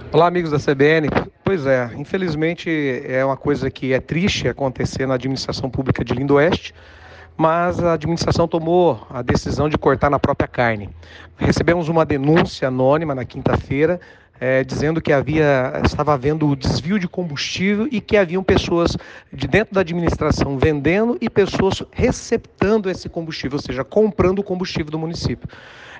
Olá, amigos da CBN. Pois é, infelizmente é uma coisa que é triste acontecer na administração pública de Lindoeste, mas a administração tomou a decisão de cortar na própria carne. Recebemos uma denúncia anônima na quinta-feira, dizendo que estava havendo desvio de combustível e que haviam pessoas de dentro da administração vendendo e pessoas receptando esse combustível, ou seja, comprando o combustível do município.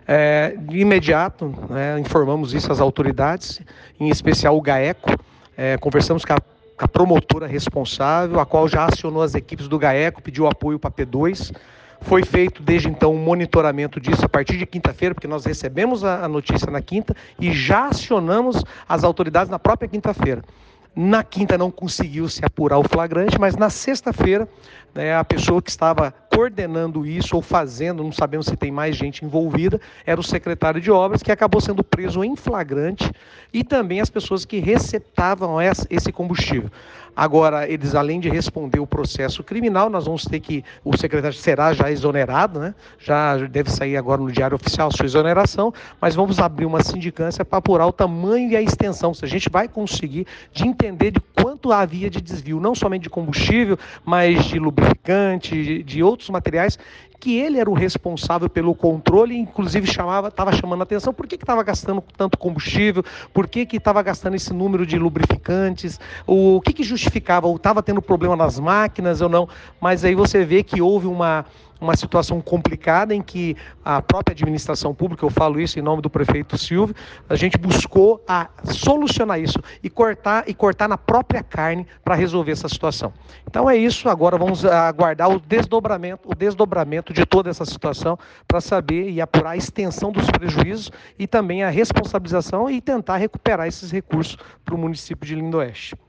De imediato, informamos isso às autoridades, em especial o GAECO. Conversamos com a promotora responsável, a qual já acionou as equipes do GAECO, pediu apoio para a P2. Foi feito desde então um monitoramento disso a partir de quinta-feira, porque nós recebemos a notícia na quinta e já acionamos as autoridades na própria quinta-feira. Na quinta não conseguiu se apurar o flagrante, mas na sexta-feira, a pessoa que estava coordenando isso ou fazendo, não sabemos se tem mais gente envolvida, era o secretário de obras, que acabou sendo preso em flagrante, e também as pessoas que receptavam esse combustível. Agora, eles, além de responder o processo criminal, nós vamos ter que, o secretário será já exonerado, já deve sair agora no Diário Oficial a sua exoneração, mas vamos abrir uma sindicância para apurar o tamanho e a extensão, se a gente vai conseguir de entender de quanto havia de desvio, não somente de combustível, mas de lubrificante, de outros materiais, que ele era o responsável pelo controle, inclusive estava chamando a atenção, por que estava gastando tanto combustível, por que estava gastando esse número de lubrificantes, o que justificava, ou estava tendo problema nas máquinas ou não, mas aí você vê que houve uma situação complicada em que a própria administração pública, eu falo isso em nome do prefeito Silvio, a gente buscou solucionar isso e cortar na própria carne para resolver essa situação. Então é isso, agora vamos aguardar o desdobramento de toda essa situação para saber e apurar a extensão dos prejuízos e também a responsabilização e tentar recuperar esses recursos para o município de Lindoeste.